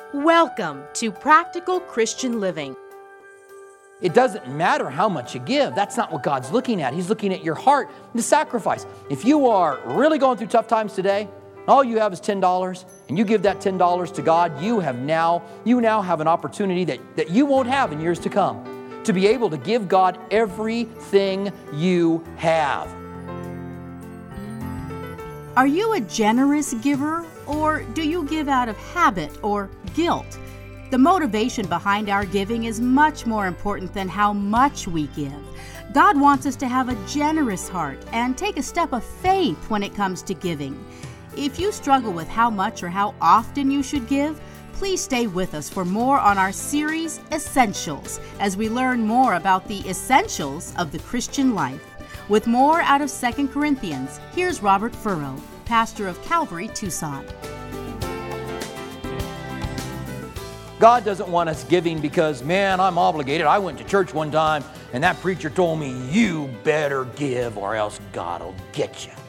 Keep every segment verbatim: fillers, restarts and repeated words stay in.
Welcome to Practical Christian Living. It doesn't matter how much you give. That's not what God's looking at. He's looking at your heart, the sacrifice. If you are really going through tough times today, all you have is ten dollars, and you give that ten dollars to God, you have now, you now have an opportunity that, that you won't have in years to come, to be able to give God everything you have. Are you a generous giver, or do you give out of habit or guilt? The motivation behind our giving is much more important than how much we give. God wants us to have a generous heart and take a step of faith when it comes to giving. If you struggle with how much or how often you should give, please stay with us for more on our series, Essentials, as we learn more about the essentials of the Christian life. With more out of Second Corinthians, here's Robert Furrow, pastor of Calvary, Tucson. God doesn't want us giving because, man, I'm obligated. I went to church one time and that preacher told me, you better give or else God will get you.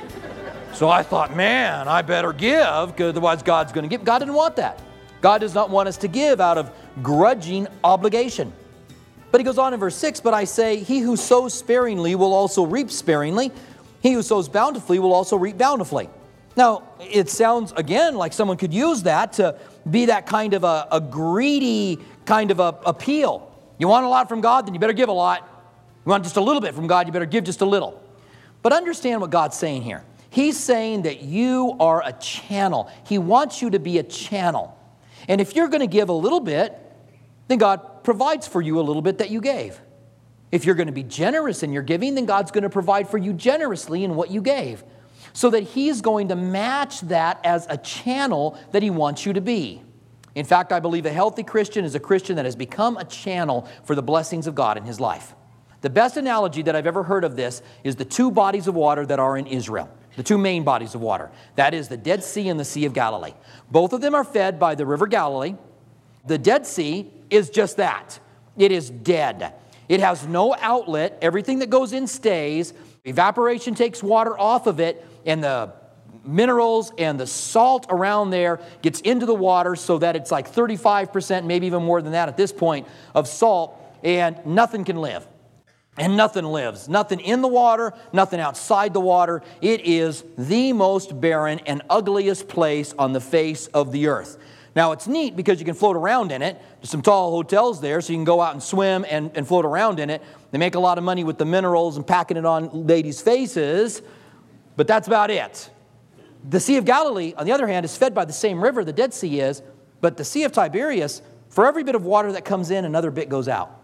So I thought, man, I better give because otherwise God's going to give. God didn't want that. God does not want us to give out of grudging obligation. But he goes on in verse six, but I say, he who sows sparingly will also reap sparingly. He who sows bountifully will also reap bountifully. Now, it sounds, again, like someone could use that to be that kind of a, a greedy kind of a appeal. You want a lot from God, then you better give a lot. You want just a little bit from God, you better give just a little. But understand what God's saying here. He's saying that you are a channel. He wants you to be a channel. And if you're going to give a little bit, then God provides for you a little bit that you gave. If you're going to be generous in your giving, then God's going to provide for you generously in what you gave, so that He's going to match that as a channel that He wants you to be. In fact, I believe a healthy Christian is a Christian that has become a channel for the blessings of God in his life. The best analogy that I've ever heard of this is the two bodies of water that are in Israel. The two main bodies of water. That is the Dead Sea and the Sea of Galilee. Both of them are fed by the River Galilee. The Dead Sea is just that. It is dead. It has no outlet. Everything that goes in stays. Evaporation takes water off of it, and the minerals and the salt around there gets into the water so that it's like thirty-five percent, maybe even more than that at this point, of salt, and nothing can live. And nothing lives. Nothing in the water, nothing outside the water. It is the most barren and ugliest place on the face of the earth. Now, it's neat because you can float around in it. There's some tall hotels there, so you can go out and swim and, and float around in it. They make a lot of money with the minerals and packing it on ladies' faces, but that's about it. The Sea of Galilee, on the other hand, is fed by the same river the Dead Sea is, but the Sea of Tiberias, for every bit of water that comes in, another bit goes out.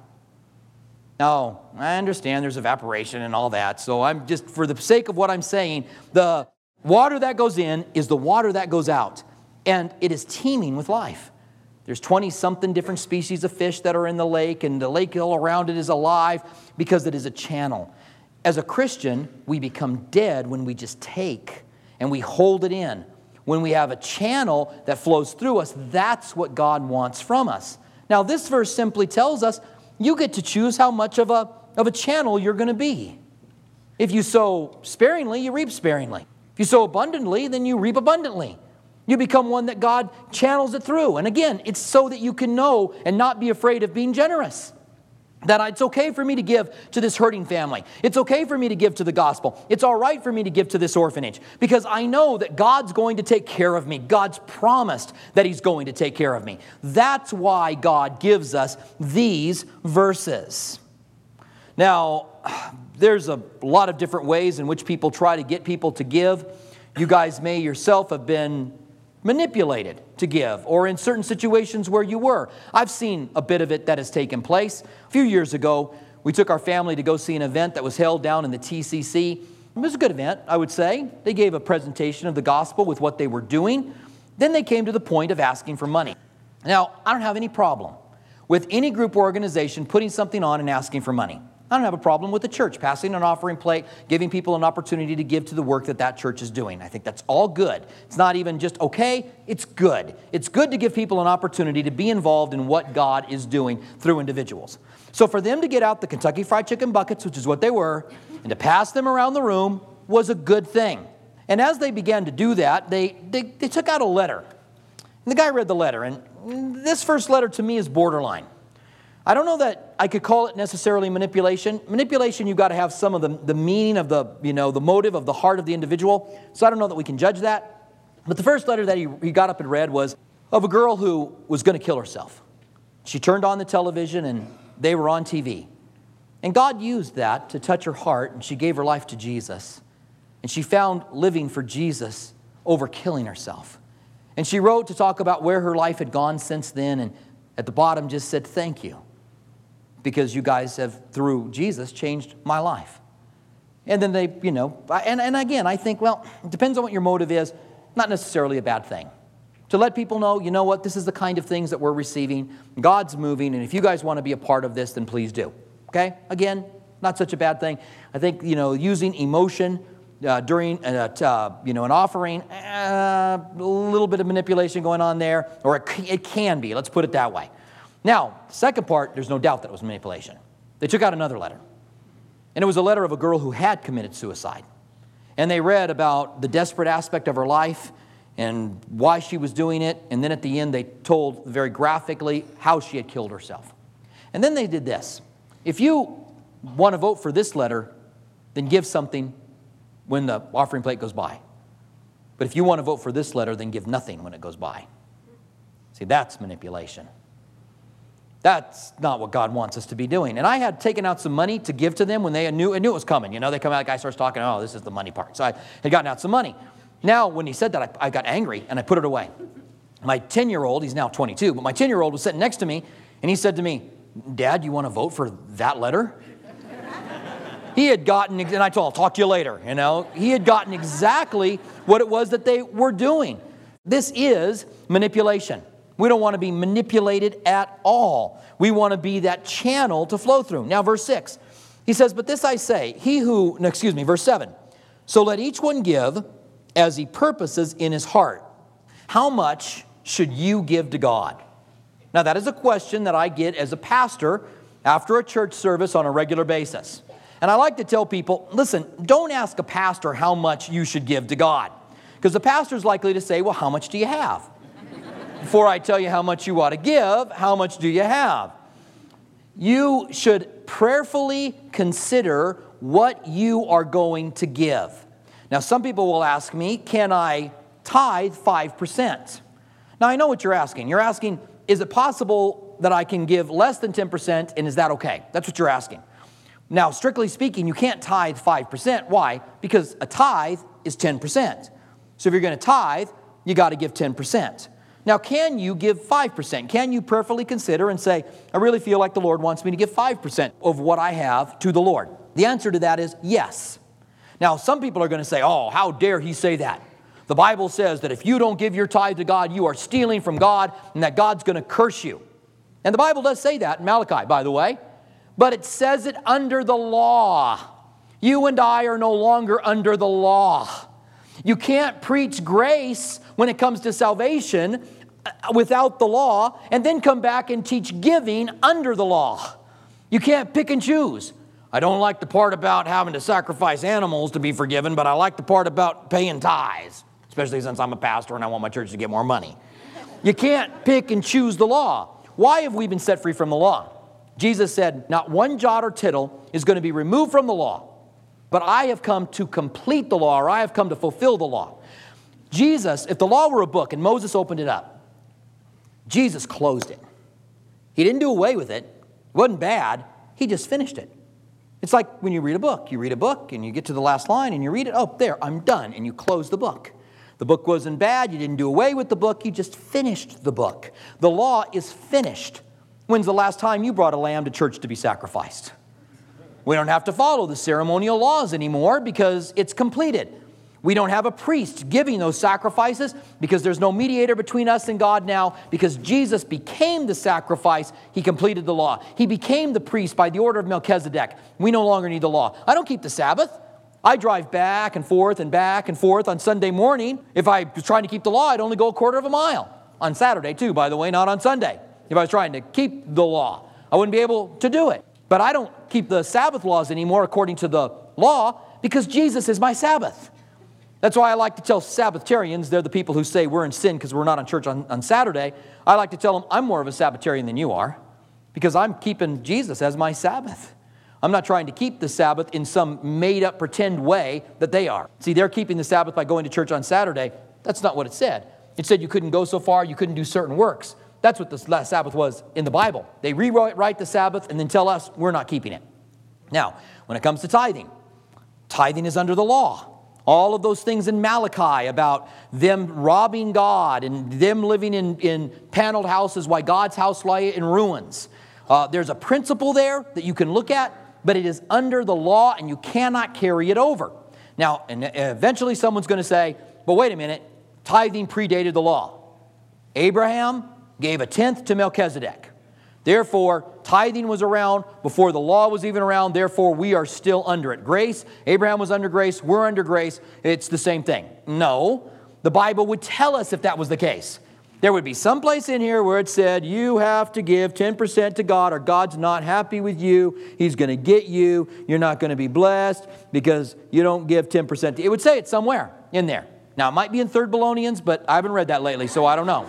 Now, I understand there's evaporation and all that, so I'm just, for the sake of what I'm saying, the water that goes in is the water that goes out, and it is teeming with life. There's twenty-something different species of fish that are in the lake, and the lake all around it is alive because it is a channel. As a Christian, we become dead when we just take and we hold it in. When we have a channel that flows through us, that's what God wants from us. Now, this verse simply tells us you get to choose how much of a, of a channel you're going to be. If you sow sparingly, you reap sparingly. If you sow abundantly, then you reap abundantly. You become one that God channels it through. And again, it's so that you can know and not be afraid of being generous. That it's okay for me to give to this hurting family. It's okay for me to give to the gospel. It's all right for me to give to this orphanage. Because I know that God's going to take care of me. God's promised that He's going to take care of me. That's why God gives us these verses. Now, there's a lot of different ways in which people try to get people to give. You guys may yourself have been manipulated to give, or in certain situations where you were. I've seen a bit of it that has taken place. A few years ago, we took our family to go see an event that was held down in the T C C. It was a good event, I would say. They gave a presentation of the gospel with what they were doing. Then they came to the point of asking for money. Now, I don't have any problem with any group or organization putting something on and asking for money. I don't have a problem with the church passing an offering plate, giving people an opportunity to give to the work that that church is doing. I think that's all good. It's not even just okay, it's good. It's good to give people an opportunity to be involved in what God is doing through individuals. So for them to get out the Kentucky Fried Chicken buckets, which is what they were, and to pass them around the room was a good thing. And as they began to do that, they, they, they took out a letter. And the guy read the letter, and this first letter to me is borderline. I don't know that I could call it necessarily manipulation. Manipulation, you've got to have some of the, the meaning of the, you know, the motive of the heart of the individual. So I don't know that we can judge that. But the first letter that he, he got up and read was of a girl who was going to kill herself. She turned on the television, and they were on T V. And God used that to touch her heart, and she gave her life to Jesus. And she found living for Jesus over killing herself. And she wrote to talk about where her life had gone since then, and at the bottom just said, thank you, because you guys have, through Jesus, changed my life. And then they, you know, and, and again, I think, well, it depends on what your motive is. Not necessarily a bad thing. To let people know, you know what, this is the kind of things that we're receiving. God's moving, and if you guys want to be a part of this, then please do. Okay? Again, not such a bad thing. I think, you know, using emotion uh, during, uh, uh, you know, an offering, uh, a little bit of manipulation going on there, or it, it can be, let's put it that way. Now, the second part, there's no doubt that it was manipulation. They took out another letter. And it was a letter of a girl who had committed suicide. And they read about the desperate aspect of her life and why she was doing it. And then at the end, they told very graphically how she had killed herself. And then they did this. If you want to vote for this letter, then give something when the offering plate goes by. But if you want to vote for this letter, then give nothing when it goes by. See, that's manipulation. That's not what God wants us to be doing. And I had taken out some money to give to them when they knew, I knew it was coming. You know, they come out, the guy starts talking, oh, this is the money part. So I had gotten out some money. Now, when he said that, I, I got angry and I put it away. My ten-year-old, he's now twenty-two, but my ten-year-old was sitting next to me, and he said to me, Dad, you want to vote for that letter? He had gotten, and I told him, I'll talk to you later, you know. He had gotten exactly what it was that they were doing. This is manipulation. We don't want to be manipulated at all. We want to be that channel to flow through. Now, verse six, he says, but this I say, he who, no, excuse me, verse seven, so let each one give as he purposes in his heart. How much should you give to God? Now, that is a question that I get as a pastor after a church service on a regular basis. And I like to tell people, listen, don't ask a pastor how much you should give to God. Because the pastor's likely to say, well, how much do you have? Before I tell you how much you ought to give, how much do you have? You should prayerfully consider what you are going to give. Now, some people will ask me, can I tithe five percent? Now, I know what you're asking. You're asking, is it possible that I can give less than ten percent, and is that okay? That's what you're asking. Now, strictly speaking, you can't tithe five percent. Why? Because a tithe is ten percent. So if you're going to tithe, you got to give ten percent. Now, can you give five percent? Can you prayerfully consider and say, I really feel like the Lord wants me to give five percent of what I have to the Lord? The answer to that is yes. Now, some people are going to say, oh, how dare he say that? The Bible says that if you don't give your tithe to God, you are stealing from God, and that God's going to curse you. And the Bible does say that in Malachi, by the way. But it says it under the law. You and I are no longer under the law. You can't preach grace when it comes to salvation without the law, and then come back and teach giving under the law. You can't pick and choose. I don't like the part about having to sacrifice animals to be forgiven, but I like the part about paying tithes, especially since I'm a pastor and I want my church to get more money. You can't pick and choose the law. Why have we been set free from the law? Jesus said, not one jot or tittle is going to be removed from the law, but I have come to complete the law, or I have come to fulfill the law. Jesus, if the law were a book and Moses opened it up, Jesus closed it. He didn't do away with it. It wasn't bad. He just finished it. It's like when you read a book. You read a book and you get to the last line and you read it. Oh, there, I'm done. And you close the book. The book wasn't bad. You didn't do away with the book. You just finished the book. The law is finished. When's the last time you brought a lamb to church to be sacrificed? We don't have to follow the ceremonial laws anymore because it's completed. We don't have a priest giving those sacrifices because there's no mediator between us and God now, because Jesus became the sacrifice. He completed the law. He became the priest by the order of Melchizedek. We no longer need the law. I don't keep the Sabbath. I drive back and forth and back and forth on Sunday morning. If I was trying to keep the law, I'd only go a quarter of a mile. On Saturday too, by the way, not on Sunday. If I was trying to keep the law, I wouldn't be able to do it. But I don't keep the Sabbath laws anymore according to the law because Jesus is my Sabbath. That's why I like to tell Sabbatarians, they're the people who say we're in sin because we're not on church on, on Saturday. I like to tell them I'm more of a Sabbatarian than you are because I'm keeping Jesus as my Sabbath. I'm not trying to keep the Sabbath in some made-up pretend way that they are. See, they're keeping the Sabbath by going to church on Saturday. That's not what it said. It said you couldn't go so far, you couldn't do certain works. That's what the last Sabbath was in the Bible. They rewrite the Sabbath and then tell us we're not keeping it. Now, when it comes to tithing, tithing is under the law. All of those things in Malachi about them robbing God and them living in, in paneled houses while God's house lay in ruins. Uh, there's a principle there that you can look at, but it is under the law and you cannot carry it over. Now, and eventually someone's going to say, but wait a minute, tithing predated the law. Abraham gave a tenth to Melchizedek. Therefore, tithing was around before the law was even around. Therefore, we are still under it. Grace, Abraham was under grace. We're under grace. It's the same thing. No, the Bible would tell us if that was the case. There would be some place in here where it said, you have to give ten percent to God or God's not happy with you. He's going to get you. You're not going to be blessed because you don't give ten percent. It would say it somewhere in there. Now, it might be in Third Babylonians, but I haven't read that lately, so I don't know.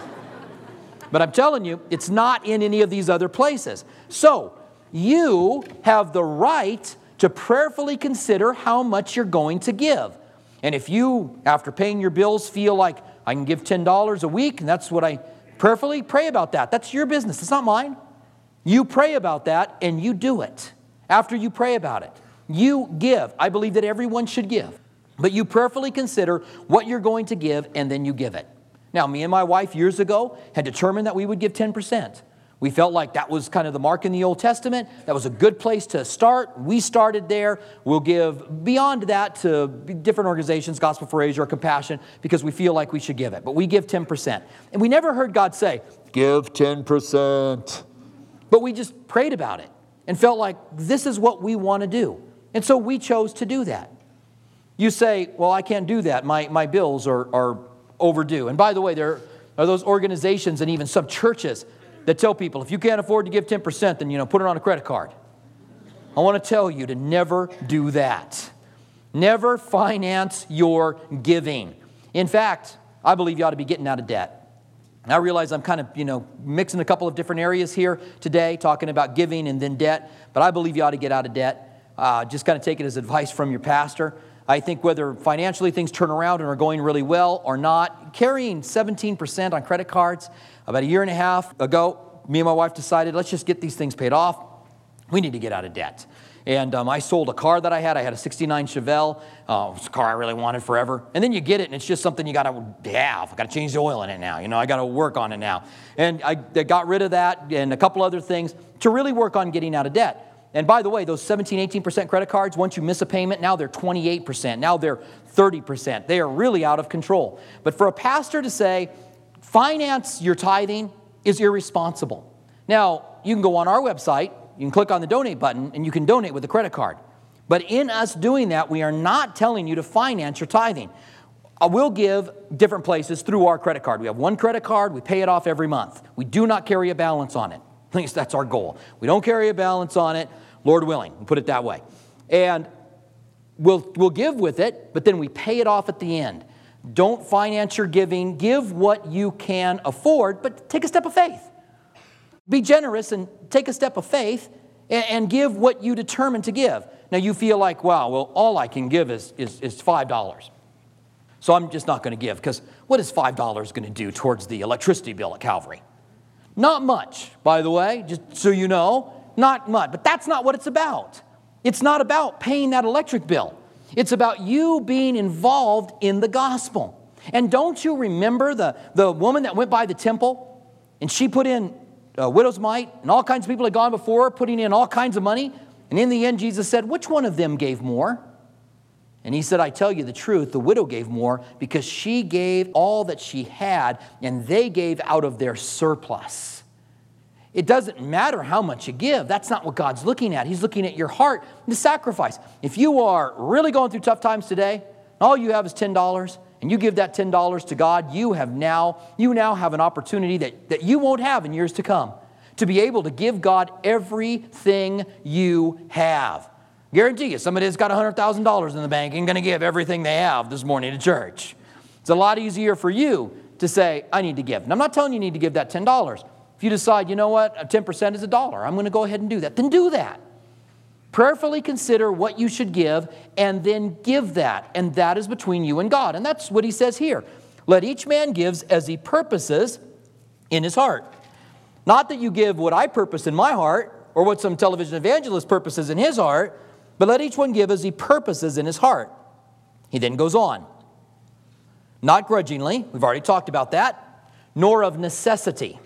But I'm telling you, it's not in any of these other places. So, you have the right to prayerfully consider how much you're going to give. And if you, after paying your bills, feel like I can give ten dollars a week, and that's what I prayerfully pray about that. That's your business. It's not mine. You pray about that, and you do it. After you pray about it, you give. I believe that everyone should give. But you prayerfully consider what you're going to give, and then you give it. Now, me and my wife years ago had determined that we would give ten percent. We felt like that was kind of the mark in the Old Testament. That was a good place to start. We started there. We'll give beyond that to different organizations, Gospel for Asia or Compassion, because we feel like we should give it. But we give ten percent. And we never heard God say, give ten percent. But we just prayed about it and felt like this is what we want to do. And so we chose to do that. You say, well, I can't do that. My, my bills are, are overdue. And by the way, there are those organizations and even some churches that tell people, if you can't afford to give ten percent, then, you know, put it on a credit card. I want to tell you to never do that. Never finance your giving. In fact, I believe you ought to be getting out of debt. And I realize I'm kind of, you know, mixing a couple of different areas here today, talking about giving and then debt, but I believe you ought to get out of debt. Uh, just kind of take it as advice from your pastor. I think whether financially things turn around and are going really well or not, carrying seventeen percent on credit cards, about a year and a half ago, me and my wife decided, let's just get these things paid off. We need to get out of debt. And um, I sold a car that I had. I had a sixty-nine Chevelle. Uh, it's a car I really wanted forever. And then you get it, and it's just something you got to have. I got to change the oil in it now. You know, I got to work on it now. And I, I got rid of that and a couple other things to really work on getting out of debt. And by the way, those seventeen, eighteen percent credit cards, once you miss a payment, now they're twenty-eight percent. Now they're thirty percent. They are really out of control. But for a pastor to say, finance your tithing is irresponsible. Now, you can go on our website, you can click on the donate button, and you can donate with a credit card. But in us doing that, we are not telling you to finance your tithing. I will give different places through our credit card. We have one credit card. We pay it off every month. We do not carry a balance on it. At least that's our goal. We don't carry a balance on it, Lord willing, we'll put it that way. And we'll, we'll give with it, but then we pay it off at the end. Don't finance your giving. Give what you can afford, but take a step of faith. Be generous and take a step of faith and, and give what you determine to give. Now you feel like, wow, well, all I can give is, is, is five dollars. So I'm just not going to give, because what is five dollars going to do towards the electricity bill at Calvary? Not much, by the way, just so you know, not much. But that's not what it's about. It's not about paying that electric bill. It's about you being involved in the gospel. And don't you remember the, the woman that went by the temple and she put in a widow's mite and all kinds of people had gone before her putting in all kinds of money? And in the end, Jesus said, which one of them gave more? And he said, I tell you the truth, the widow gave more because she gave all that she had, and they gave out of their surplus. It doesn't matter how much you give. That's not what God's looking at. He's looking at your heart and the sacrifice. If you are really going through tough times today, all you have is ten dollars, and you give that ten dollars to God, you have now, you now have an opportunity that, that you won't have in years to come, to be able to give God everything you have. Guarantee you, somebody that's got one hundred thousand dollars in the bank ain't going to give everything they have this morning to church. It's a lot easier for you to say, I need to give. And I'm not telling you you need to give that ten dollars. If you decide, you know what, ten percent is a dollar, I'm going to go ahead and do that, then do that. Prayerfully consider what you should give and then give that. And that is between you and God. And that's what he says here. Let each man give as he purposes in his heart. Not that you give what I purpose in my heart or what some television evangelist purposes in his heart, but let each one give as he purposes in his heart. He then goes on. Not grudgingly, we've already talked about that, nor of necessity.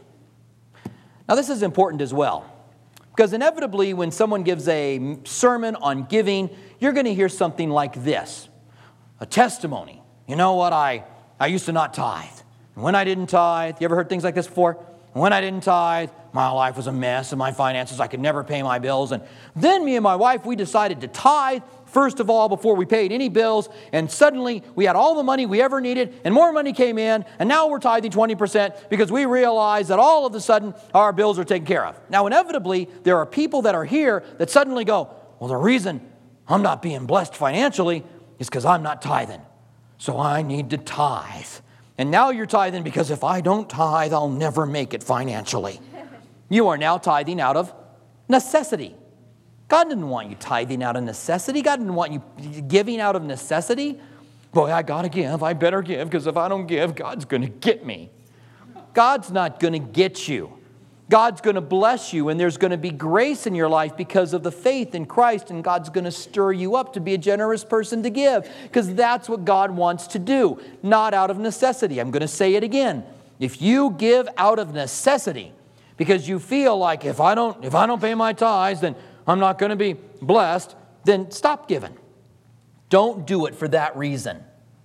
Now this is important as well. Because inevitably, when someone gives a sermon on giving, you're going to hear something like this. A testimony. You know what, I, I used to not tithe. And when I didn't tithe, you ever heard things like this before? When I didn't tithe, my life was a mess and my finances, I could never pay my bills. And then me and my wife, we decided to tithe, first of all, before we paid any bills. And suddenly, we had all the money we ever needed, and more money came in. And now we're tithing twenty percent because we realized that all of a sudden, our bills are taken care of. Now, inevitably, there are people that are here that suddenly go, well, the reason I'm not being blessed financially is because I'm not tithing. So I need to tithe. And now you're tithing because if I don't tithe, I'll never make it financially. You are now tithing out of necessity. God didn't want you tithing out of necessity. God didn't want you giving out of necessity. Boy, I got to give. I better give because if I don't give, God's going to get me. God's not going to get you. God's going to bless you, and there's going to be grace in your life because of the faith in Christ, and God's going to stir you up to be a generous person to give because that's what God wants to do, not out of necessity. I'm going to say it again. If you give out of necessity because you feel like if I don't, if I don't pay my tithes, then I'm not going to be blessed, then stop giving. Don't do it for that reason.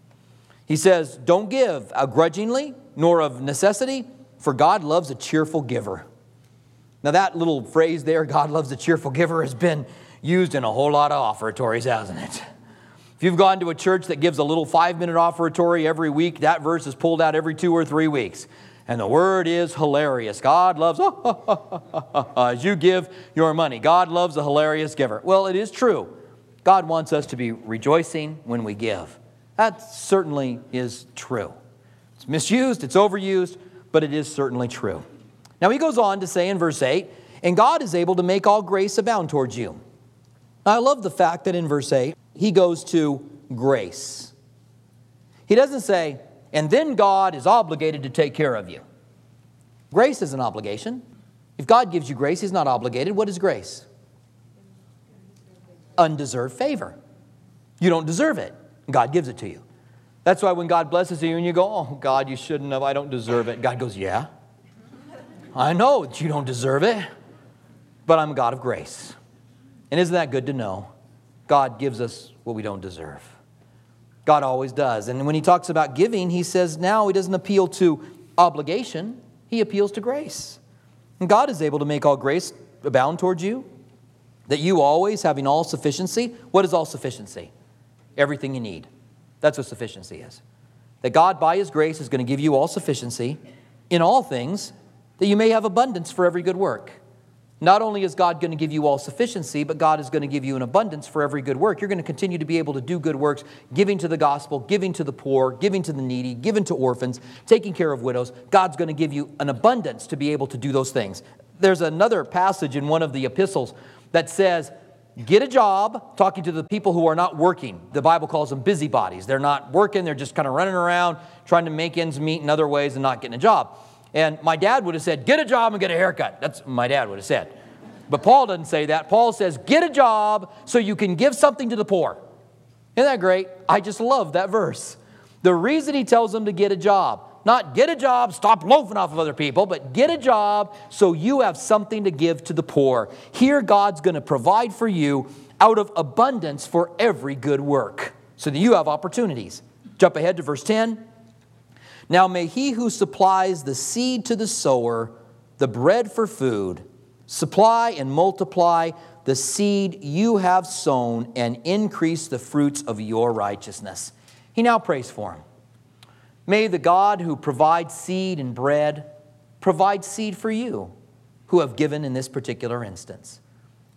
He says, don't give grudgingly, nor of necessity, for God loves a cheerful giver. Now that little phrase there, God loves a cheerful giver, has been used in a whole lot of offertories, hasn't it? If you've gone to a church that gives a little five-minute offertory every week, that verse is pulled out every two or three weeks. And the word is hilarious. God loves, oh, oh, oh, oh, oh, oh, as you give your money. God loves a hilarious giver. Well, it is true. God wants us to be rejoicing when we give. That certainly is true. It's misused, it's overused, but it is certainly true. Now he goes on to say in verse eight, and God is able to make all grace abound towards you. Now, I love the fact that in verse eight, he goes to grace. He doesn't say, and then God is obligated to take care of you. Grace is an obligation. If God gives you grace, he's not obligated. What is grace? Undeserved favor. You don't deserve it. God gives it to you. That's why when God blesses you and you go, oh, God, you shouldn't have. I don't deserve it. God goes, yeah. I know that you don't deserve it, but I'm a God of grace. And isn't that good to know? God gives us what we don't deserve. God always does. And when he talks about giving, he says now he doesn't appeal to obligation. He appeals to grace. And God is able to make all grace abound towards you, that you always having all sufficiency. What is all sufficiency? Everything you need. That's what sufficiency is. That God by his grace is going to give you all sufficiency in all things, that you may have abundance for every good work. Not only is God going to give you all sufficiency, but God is going to give you an abundance for every good work. You're going to continue to be able to do good works, giving to the gospel, giving to the poor, giving to the needy, giving to orphans, taking care of widows. God's going to give you an abundance to be able to do those things. There's another passage in one of the epistles that says, get a job, talking to the people who are not working. The Bible calls them busybodies. They're not working. They're just kind of running around, trying to make ends meet in other ways and not getting a job. And my dad would have said, get a job and get a haircut. That's what my dad would have said. But Paul doesn't say that. Paul says, get a job so you can give something to the poor. Isn't that great? I just love that verse. The reason he tells them to get a job, not get a job, stop loafing off of other people, but get a job so you have something to give to the poor. Here God's going to provide for you out of abundance for every good work so that you have opportunities. Jump ahead to verse ten. Now may he who supplies the seed to the sower, the bread for food, supply and multiply the seed you have sown and increase the fruits of your righteousness. He now prays for him. May the God who provides seed and bread provide seed for you who have given in this particular instance.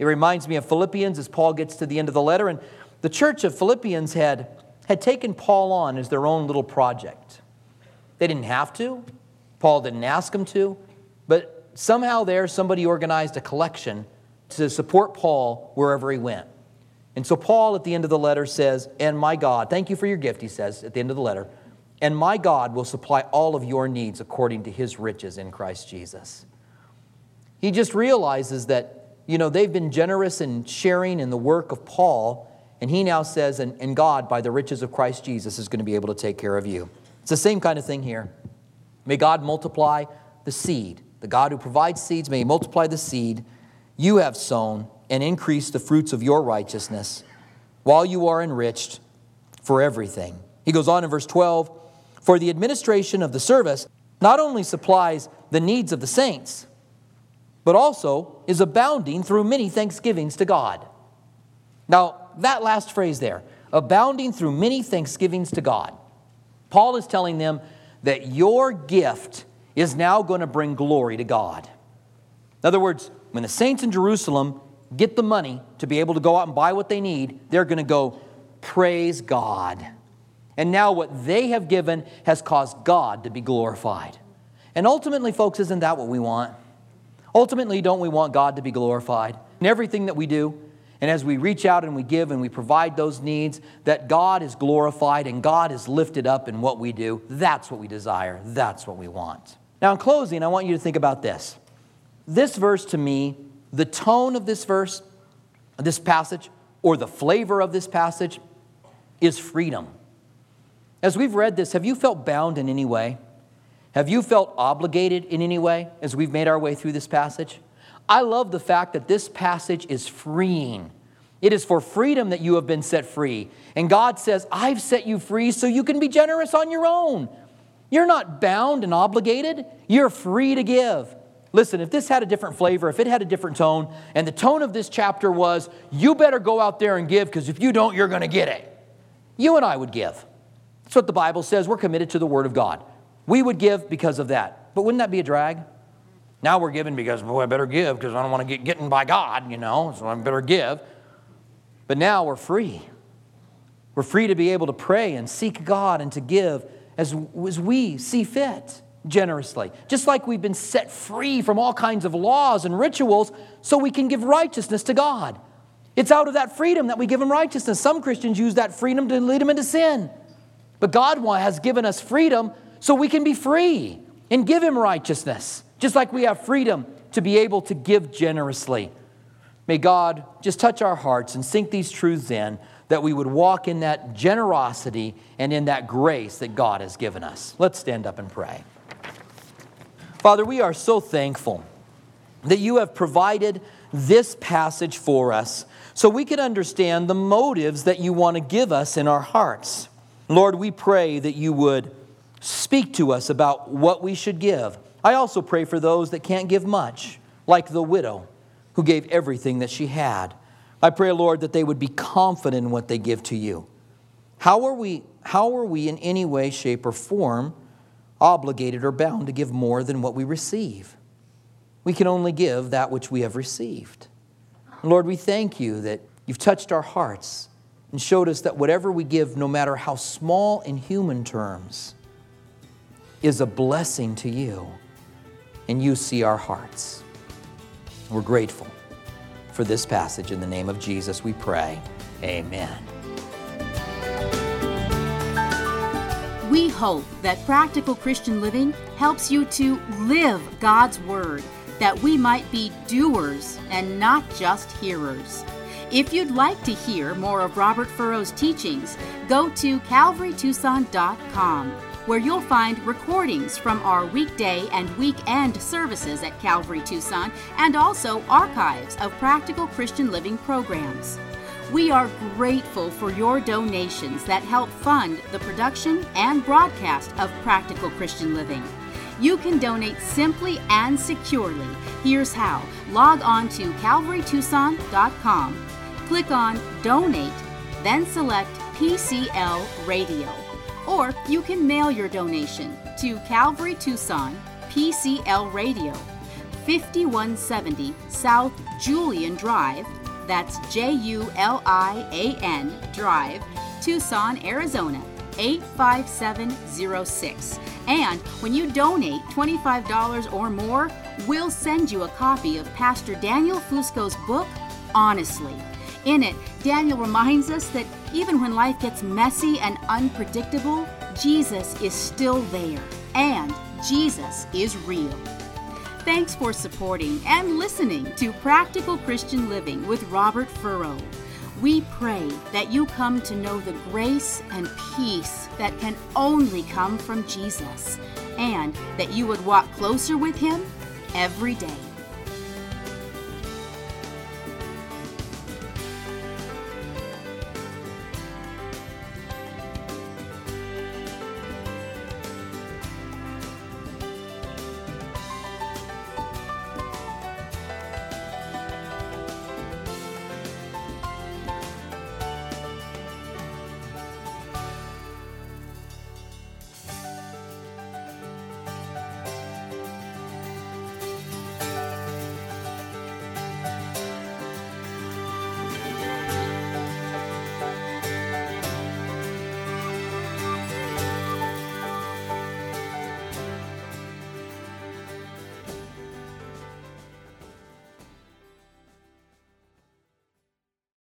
It reminds me of Philippians as Paul gets to the end of the letter. And the church of Philippians had, had taken Paul on as their own little project. They didn't have to. Paul didn't ask them to. But somehow there, somebody organized a collection to support Paul wherever he went. And so Paul at the end of the letter says, and my God, thank you for your gift, he says at the end of the letter, and my God will supply all of your needs according to his riches in Christ Jesus. He just realizes that, you know, they've been generous in sharing in the work of Paul, and he now says, and, and God, by the riches of Christ Jesus, is going to be able to take care of you. It's the same kind of thing here. May God multiply the seed. The God who provides seeds, may he multiply the seed you have sown and increase the fruits of your righteousness while you are enriched for everything. He goes on in verse twelve, for the administration of the service not only supplies the needs of the saints, but also is abounding through many thanksgivings to God. Now, that last phrase there, abounding through many thanksgivings to God. Paul is telling them that your gift is now going to bring glory to God. In other words, when the saints in Jerusalem get the money to be able to go out and buy what they need, they're going to go, praise God. And now what they have given has caused God to be glorified. And ultimately, folks, isn't that what we want? Ultimately, don't we want God to be glorified in everything that we do? And as we reach out and we give and we provide those needs, that God is glorified and God is lifted up in what we do. That's what we desire. That's what we want. Now, in closing, I want you to think about this. This verse to me, the tone of this verse, this passage, or the flavor of this passage is freedom. As we've read this, have you felt bound in any way? Have you felt obligated in any way as we've made our way through this passage? I love the fact that this passage is freeing. It is for freedom that you have been set free. And God says, I've set you free so you can be generous on your own. You're not bound and obligated. You're free to give. Listen, if this had a different flavor, if it had a different tone, and the tone of this chapter was, you better go out there and give, because if you don't, you're going to get it. You and I would give. That's what the Bible says. We're committed to the Word of God. We would give because of that. But wouldn't that be a drag? Now we're giving because, boy, I better give because I don't want to get getting by God, you know, so I better give. But now we're free. We're free to be able to pray and seek God and to give as, as we see fit, generously. Just like we've been set free from all kinds of laws and rituals so we can give righteousness to God. It's out of that freedom that we give Him righteousness. Some Christians use that freedom to lead them into sin. But God has given us freedom so we can be free and give Him righteousness. Just like we have freedom to be able to give generously. May God just touch our hearts and sink these truths in, that we would walk in that generosity and in that grace that God has given us. Let's stand up and pray. Father, we are so thankful that you have provided this passage for us so we can understand the motives that you want to give us in our hearts. Lord, we pray that you would speak to us about what we should give. I also pray for those that can't give much, like the widow who gave everything that she had. I pray, Lord, that they would be confident in what they give to you. How are we, how are we in any way, shape, or form obligated or bound to give more than what we receive? We can only give that which we have received. Lord, we thank you that you've touched our hearts and showed us that whatever we give, no matter how small in human terms, is a blessing to you. And you see our hearts. We're grateful for this passage. In the name of Jesus, we pray. Amen. We hope that Practical Christian Living helps you to live God's Word, that we might be doers and not just hearers. If you'd like to hear more of Robert Furrow's teachings, go to calvary tucson dot com, where you'll find recordings from our weekday and weekend services at Calvary Tucson, and also archives of Practical Christian Living programs. We are grateful for your donations that help fund the production and broadcast of Practical Christian Living. You can donate simply and securely. Here's how. Log on to calvary tucson dot com, click on Donate, then select P C L Radio. Or you can mail your donation to Calvary Tucson, P C L Radio, fifty-one seventy South Julian Drive, that's J U L I A N Drive, Tucson, Arizona, eight five seven zero six. And when you donate twenty-five dollars or more, we'll send you a copy of Pastor Daniel Fusco's book, Honestly. In it, Daniel reminds us that even when life gets messy and unpredictable, Jesus is still there, and Jesus is real. Thanks for supporting and listening to Practical Christian Living with Robert Furrow. We pray that you come to know the grace and peace that can only come from Jesus, and that you would walk closer with Him every day.